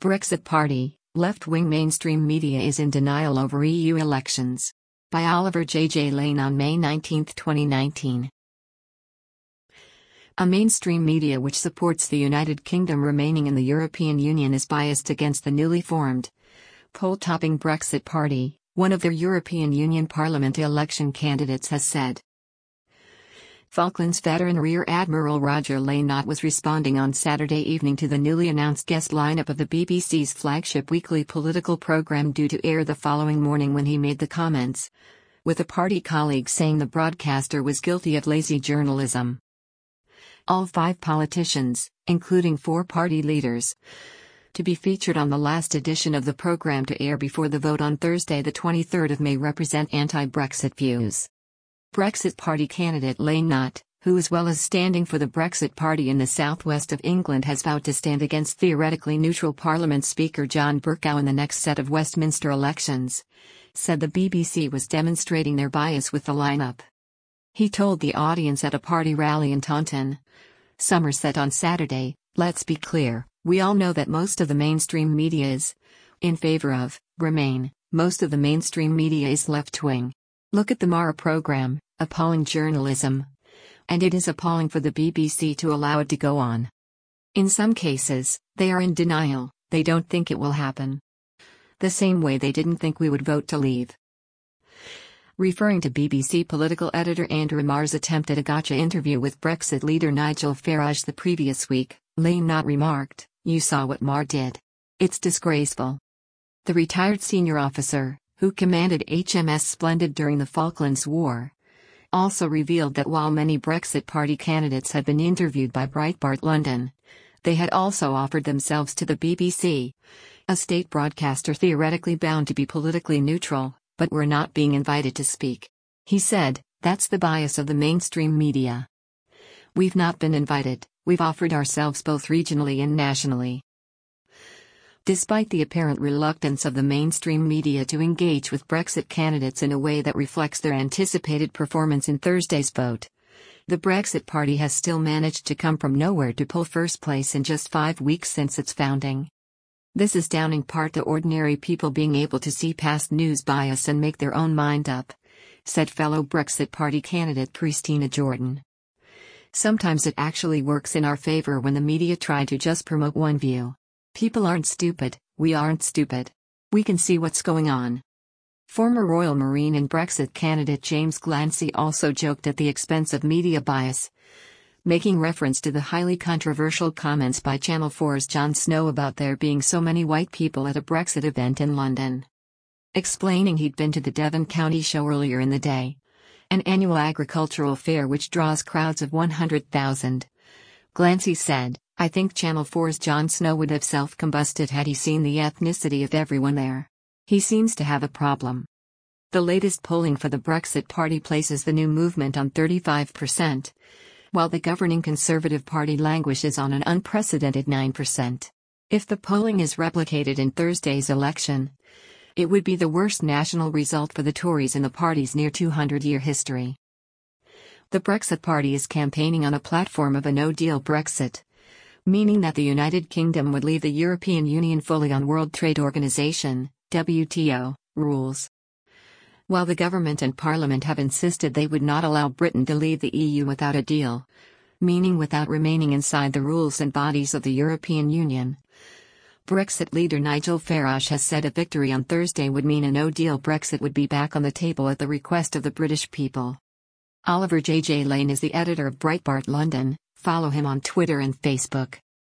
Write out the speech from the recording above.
Brexit Party, left-wing mainstream media is in denial over EU elections. By Oliver J. Lane on May 19, 2019. A mainstream media which supports the United Kingdom remaining in the European Union is biased against the newly formed, poll-topping Brexit Party, one of their European Union Parliament election candidates has said. Falklands veteran Rear Admiral Roger Laynott was responding on Saturday evening to the newly announced guest lineup of the BBC's flagship weekly political programme due to air the following morning when he made the comments, with a party colleague saying the broadcaster was guilty of lazy journalism. All 5 politicians, including 4 party leaders, to be featured on the last edition of the programme to air before the vote on Thursday the 23rd of May represent anti-Brexit views. Brexit Party candidate Laynott, who as well as standing for the Brexit Party in the southwest of England has vowed to stand against theoretically neutral Parliament Speaker John Bercow in the next set of Westminster elections, said the BBC was demonstrating their bias with the lineup. He told the audience at a party rally in Taunton, Somerset on Saturday, "Let's be clear, we all know that most of the mainstream media is in favour of Remain, most of the mainstream media is left-wing. Look at the Mara programme, appalling journalism. And it is appalling for the BBC to allow it to go on. In some cases, they are in denial, they don't think it will happen. The same way they didn't think we would vote to leave." Referring to BBC political editor Andrew Marr's attempt at a gotcha interview with Brexit leader Nigel Farage the previous week, Laynott remarked, "You saw what Marr did. It's disgraceful." The retired senior officer, who commanded HMS Splendid during the Falklands War, also revealed that while many Brexit Party candidates had been interviewed by Breitbart London, they had also offered themselves to the BBC, a state broadcaster theoretically bound to be politically neutral, but were not being invited to speak. He said, "That's the bias of the mainstream media. We've not been invited, we've offered ourselves both regionally and nationally." Despite the apparent reluctance of the mainstream media to engage with Brexit candidates in a way that reflects their anticipated performance in Thursday's vote, the Brexit Party has still managed to come from nowhere to pull first place in just 5 weeks since its founding. This is down in part to ordinary people being able to see past news bias and make their own mind up, said fellow Brexit Party candidate Christina Jordan. "Sometimes it actually works in our favour when the media try to just promote one view. People aren't stupid, we aren't stupid. We can see what's going on." Former Royal Marine and Brexit candidate James Glancy also joked at the expense of media bias, making reference to the highly controversial comments by Channel 4's Jon Snow about there being so many white people at a Brexit event in London. Explaining he'd been to the Devon County Show earlier in the day, an annual agricultural fair which draws crowds of 100,000, Glancy said, "I think Channel 4's Jon Snow would have self-combusted had he seen the ethnicity of everyone there. He seems to have a problem." The latest polling for the Brexit Party places the new movement on 35%, while the governing Conservative Party languishes on an unprecedented 9%. If the polling is replicated in Thursday's election, it would be the worst national result for the Tories in the party's near 200-year history. The Brexit Party is campaigning on a platform of a no-deal Brexit, meaning that the United Kingdom would leave the European Union fully on World Trade Organization, WTO, rules. While the government and Parliament have insisted they would not allow Britain to leave the EU without a deal, meaning without remaining inside the rules and bodies of the European Union, Brexit leader Nigel Farage has said a victory on Thursday would mean a no-deal Brexit would be back on the table at the request of the British people. Oliver J. Lane is the editor of Breitbart London. Follow him on Twitter and Facebook.